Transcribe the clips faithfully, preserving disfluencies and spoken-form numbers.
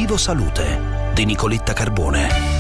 Obiettivo Salute di Nicoletta Carbone.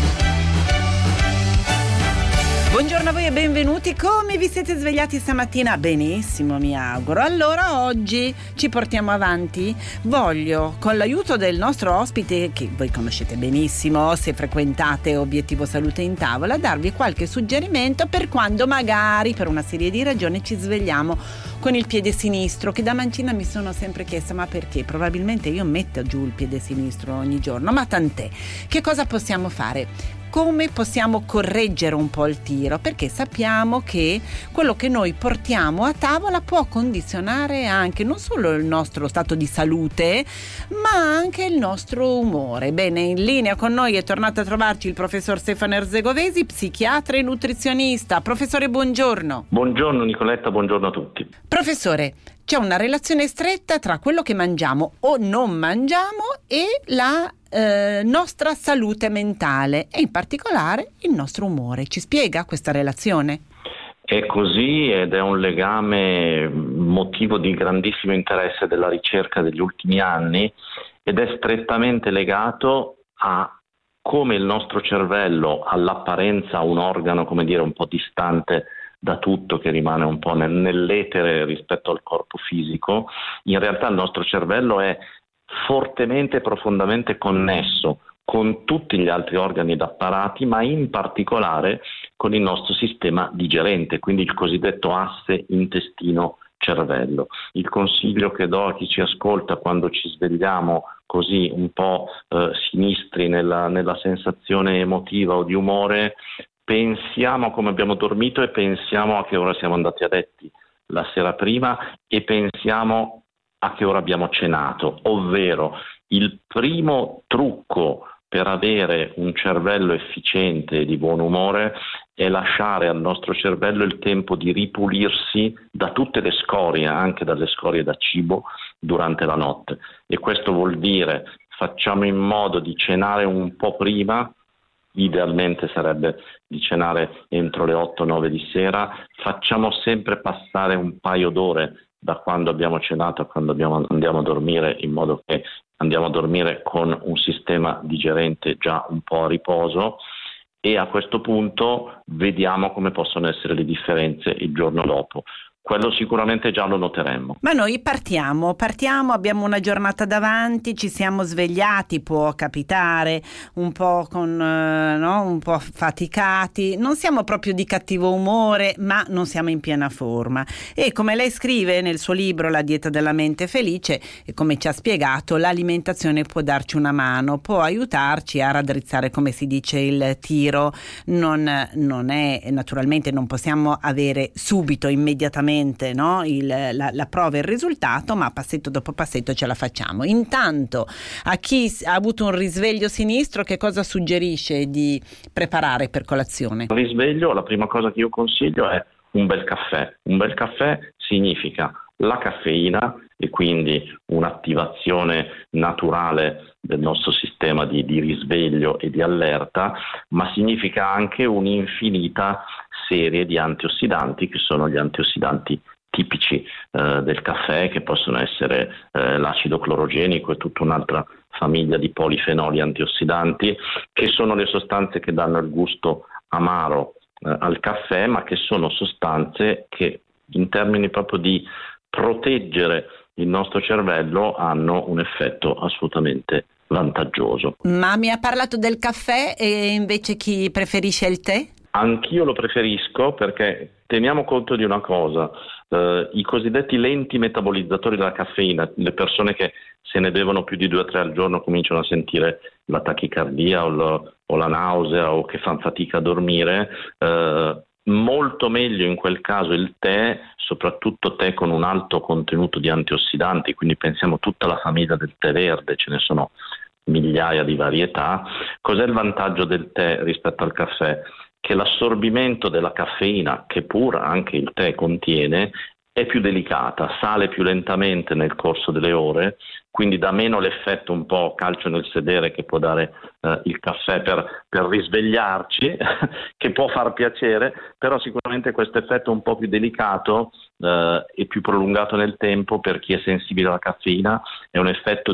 Buongiorno a voi e benvenuti. Come vi siete svegliati stamattina? Benissimo, mi auguro. Allora oggi ci portiamo avanti. Voglio, con l'aiuto del nostro ospite, che voi conoscete benissimo se frequentate Obiettivo Salute in Tavola, darvi qualche suggerimento per quando magari per una serie di ragioni ci svegliamo con il piede sinistro, che da mancina mi sono sempre chiesta ma perché? Probabilmente io metto giù il piede sinistro ogni giorno, ma tant'è. Che cosa possiamo fare? Come possiamo correggere un po' il tiro? Perché sappiamo che quello che noi portiamo a tavola può condizionare anche non solo il nostro stato di salute, ma anche il nostro umore. Bene, in linea con noi è tornato a trovarci il professor Stefano Erzegovesi, psichiatra e nutrizionista. Professore, buongiorno. Buongiorno Nicoletta, buongiorno a tutti. Professore, c'è una relazione stretta tra quello che mangiamo o non mangiamo e la eh, nostra salute mentale e in particolare il nostro umore. Ci spiega questa relazione? È così ed è un legame motivo di grandissimo interesse della ricerca degli ultimi anni ed è strettamente legato a come il nostro cervello, all'apparenza un organo, come dire, un po' distante da tutto, che rimane un po' nel, nell'etere rispetto al corpo fisico, in realtà il nostro cervello è fortemente e profondamente connesso con tutti gli altri organi ed apparati, ma in particolare con il nostro sistema digerente, quindi il cosiddetto asse intestino-cervello. Il consiglio che do a chi ci ascolta quando ci svegliamo così un po' eh, sinistri nella, nella sensazione emotiva o di umore: pensiamo a come abbiamo dormito e pensiamo a che ora siamo andati a letti la sera prima e pensiamo a che ora abbiamo cenato, ovvero il primo trucco per avere un cervello efficiente e di buon umore è lasciare al nostro cervello il tempo di ripulirsi da tutte le scorie, anche dalle scorie da cibo, durante la notte. E questo vuol dire facciamo in modo di cenare un po' prima. Idealmente sarebbe di cenare entro le otto nove di sera, facciamo sempre passare un paio d'ore da quando abbiamo cenato a quando abbiamo, andiamo a dormire, in modo che andiamo a dormire con un sistema digerente già un po' a riposo, e a questo punto vediamo come possono essere le differenze il giorno dopo. Quello sicuramente già lo noteremmo. Ma noi partiamo, partiamo, abbiamo una giornata davanti, ci siamo svegliati, può capitare, un po' con, eh, no? un po' faticati, non siamo proprio di cattivo umore, ma non siamo in piena forma. E come lei scrive nel suo libro La dieta della mente felice, e come ci ha spiegato, l'alimentazione può darci una mano, può aiutarci a raddrizzare, come si dice, il tiro. Non, non è, naturalmente non possiamo avere subito, immediatamente, no? il, la, la prova e il risultato, ma passetto dopo passetto ce la facciamo. Intanto, a chi ha avuto un risveglio sinistro, che cosa suggerisce di preparare per colazione? Il risveglio, la prima cosa che io consiglio è un bel caffè. Un bel caffè significa la caffeina e quindi un'attivazione naturale del nostro sistema di, di risveglio e di allerta, ma significa anche un'infinita serie di antiossidanti, che sono gli antiossidanti tipici eh, del caffè, che possono essere eh, l'acido clorogenico e tutta un'altra famiglia di polifenoli antiossidanti, che sono le sostanze che danno il gusto amaro eh, al caffè, ma che sono sostanze che in termini proprio di proteggere il nostro cervello hanno un effetto assolutamente vantaggioso. Ma mi ha parlato del caffè, e invece chi preferisce il tè? Anch'io lo preferisco, perché teniamo conto di una cosa: eh, i cosiddetti lenti metabolizzatori della caffeina, le persone che se ne bevono più di due o tre al giorno cominciano a sentire la tachicardia o, lo, o la nausea, o che fanno fatica a dormire, eh, molto meglio in quel caso il tè, soprattutto tè con un alto contenuto di antiossidanti, quindi pensiamo a tutta la famiglia del tè verde, ce ne sono migliaia di varietà. Cos'è il vantaggio del tè rispetto al caffè? Che l'assorbimento della caffeina, che pure anche il tè contiene, è più delicata, sale più lentamente nel corso delle ore, quindi dà meno l'effetto un po' calcio nel sedere che può dare eh, il caffè per, per risvegliarci, che può far piacere, però sicuramente questo effetto un po' più delicato eh, e più prolungato nel tempo, per chi è sensibile alla caffeina, è un effetto di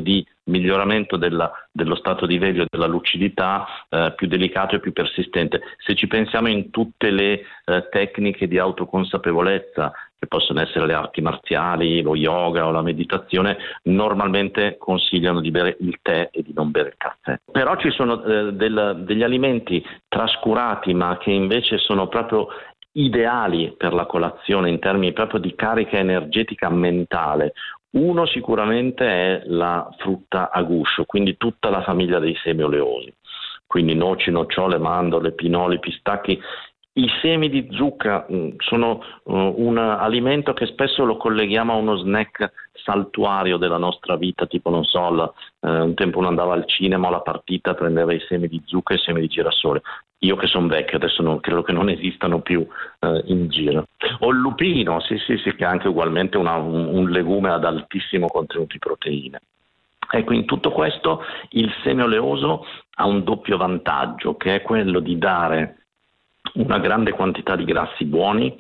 miglioramento della, dello stato di veglio e della lucidità eh, più delicato e più persistente. Se ci pensiamo in tutte le eh, tecniche di autoconsapevolezza, che possono essere le arti marziali, lo yoga o la meditazione, normalmente consigliano di bere il tè e di non bere il caffè. Però ci sono eh, del, degli alimenti trascurati, ma che invece sono proprio ideali per la colazione in termini proprio di carica energetica mentale. Uno sicuramente è la frutta a guscio, quindi tutta la famiglia dei semi oleosi, quindi noci, nocciole, mandorle, pinoli, pistacchi. I semi di zucca mh, sono uh, un alimento che spesso lo colleghiamo a uno snack saltuario della nostra vita, tipo non so, la, eh, un tempo uno andava al cinema o alla partita, prendeva i semi di zucca e i semi di girasole. Io che sono vecchio adesso non, credo che non esistano più eh, in giro. O il lupino, sì sì sì, che è anche ugualmente una, un, un legume ad altissimo contenuto di proteine. Ecco, in tutto questo il seme oleoso ha un doppio vantaggio, che è quello di dare una grande quantità di grassi buoni.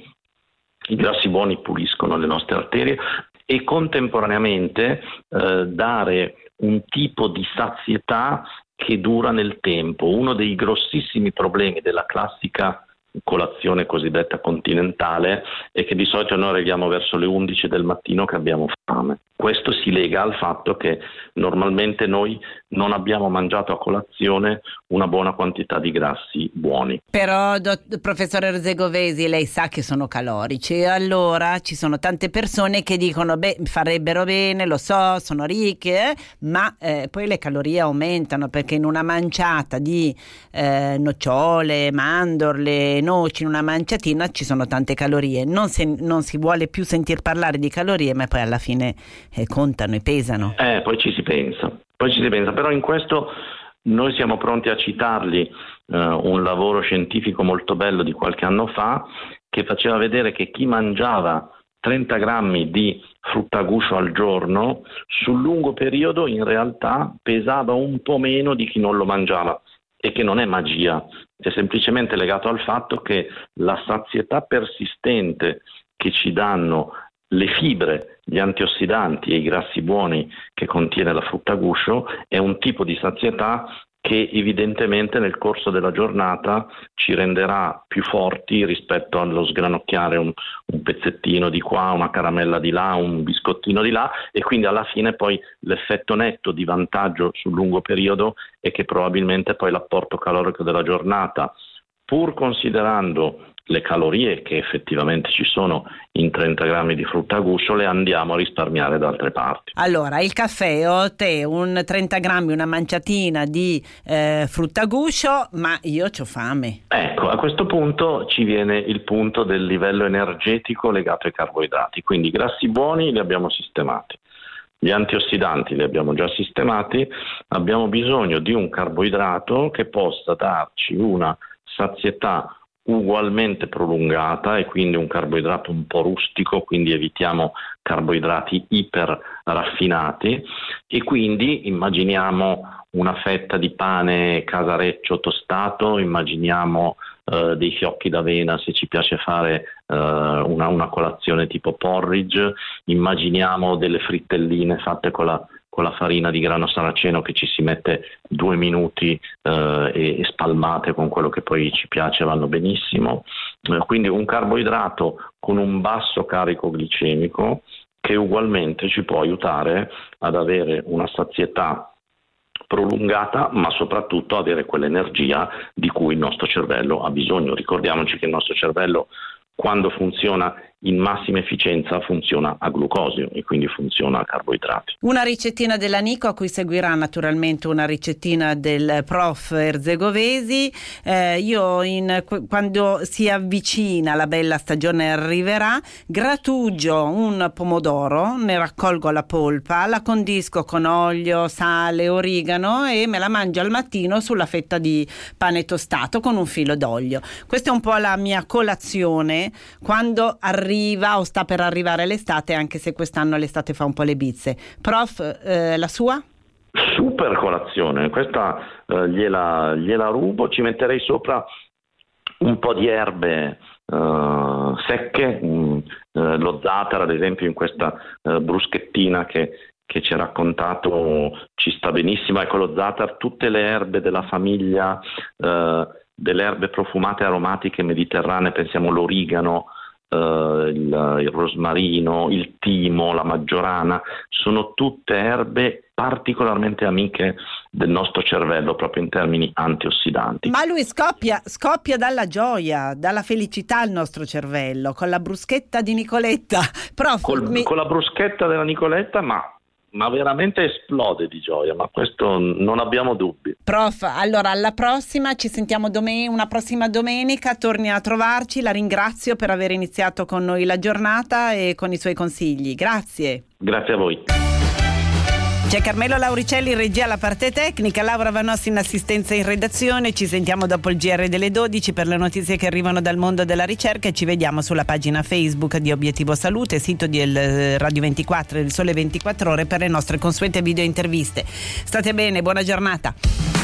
I grassi buoni puliscono le nostre arterie e contemporaneamente eh, dare un tipo di sazietà che dura nel tempo. Uno dei grossissimi problemi della classica colazione cosiddetta continentale è che di solito noi arriviamo verso le undici del mattino che abbiamo fame. Questo si lega al fatto che normalmente noi non abbiamo mangiato a colazione una buona quantità di grassi buoni. Però, dott- professore Erzegovesi, lei sa che sono calorici e allora ci sono tante persone che dicono beh, farebbero bene, lo so, sono ricche, eh? ma eh, poi le calorie aumentano, perché in una manciata di eh, nocciole, mandorle, noci, in una manciatina ci sono tante calorie. Non, se, non si vuole più sentir parlare di calorie, ma poi alla fine eh, contano e pesano. Eh, poi ci si pensa, poi ci si pensa, però in questo noi siamo pronti a citargli eh, un lavoro scientifico molto bello di qualche anno fa che faceva vedere che chi mangiava trenta grammi di frutta a guscio al giorno sul lungo periodo in realtà pesava un po' meno di chi non lo mangiava, e che non è magia, è semplicemente legato al fatto che la sazietà persistente che ci danno le fibre, gli antiossidanti e i grassi buoni che contiene la frutta a guscio è un tipo di sazietà che evidentemente nel corso della giornata ci renderà più forti rispetto allo sgranocchiare un, un pezzettino di qua, una caramella di là, un biscottino di là, e quindi alla fine poi l'effetto netto di vantaggio sul lungo periodo è che probabilmente poi l'apporto calorico della giornata, pur considerando le calorie che effettivamente ci sono in trenta grammi di frutta a guscio, le andiamo a risparmiare da altre parti. Allora, il caffè o tè, un trenta grammi, una manciatina di eh, frutta a guscio, ma io c'ho fame. Ecco, a questo punto ci viene il punto del livello energetico legato ai carboidrati, quindi i grassi buoni li abbiamo sistemati, gli antiossidanti li abbiamo già sistemati, abbiamo bisogno di un carboidrato che possa darci una sazietà ugualmente prolungata e quindi un carboidrato un po' rustico, quindi evitiamo carboidrati iper raffinati, e quindi immaginiamo una fetta di pane casareccio tostato, immaginiamo eh, dei fiocchi d'avena se ci piace fare eh, una, una colazione tipo porridge, immaginiamo delle frittelline fatte con la con la farina di grano saraceno che ci si mette due minuti eh, e, e spalmate con quello che poi ci piace, vanno benissimo. Eh, quindi un carboidrato con un basso carico glicemico che ugualmente ci può aiutare ad avere una sazietà prolungata, ma soprattutto avere quell'energia di cui il nostro cervello ha bisogno. Ricordiamoci che il nostro cervello, quando funziona in massima efficienza, funziona a glucosio e quindi funziona a carboidrati. Una ricettina della Nico, a cui seguirà naturalmente una ricettina del prof Erzegovesi. Eh, io in, quando si avvicina la bella stagione arriverà, gratugio un pomodoro, ne raccolgo la polpa, la condisco con olio, sale, origano e me la mangio al mattino sulla fetta di pane tostato con un filo d'olio. Questa è un po' la mia colazione quando arriva o sta per arrivare l'estate, anche se quest'anno l'estate fa un po' le bizze. Prof, eh, la sua? Super colazione, questa eh, gliela, gliela rubo, ci metterei sopra un po' di erbe eh, secche, mh, eh, lo za'atar ad esempio in questa eh, bruschettina che, che ci ha raccontato ci sta benissimo. Ecco, lo za'atar, tutte le erbe della famiglia eh, delle erbe profumate aromatiche mediterranee, pensiamo all'origano, Uh, il, il rosmarino, il timo, la maggiorana, sono tutte erbe particolarmente amiche del nostro cervello proprio in termini antiossidanti. Ma lui scoppia, scoppia dalla gioia, dalla felicità il nostro cervello, con la bruschetta di Nicoletta. Prof, Col, mi... Con la bruschetta della Nicoletta, ma ma veramente esplode di gioia, ma questo non abbiamo dubbi. Prof, allora alla prossima, ci sentiamo domen- una prossima domenica, torni a trovarci, la ringrazio per aver iniziato con noi la giornata e con i suoi consigli, grazie. Grazie a voi. C'è Carmelo Lauricelli in regia alla parte tecnica, Laura Vanossi in assistenza in redazione. Ci sentiamo dopo il G R delle dodici per le notizie che arrivano dal mondo della ricerca e ci vediamo sulla pagina Facebook di Obiettivo Salute, sito del Radio ventiquattro e del Sole ventiquattro Ore per le nostre consuete video interviste. State bene, buona giornata.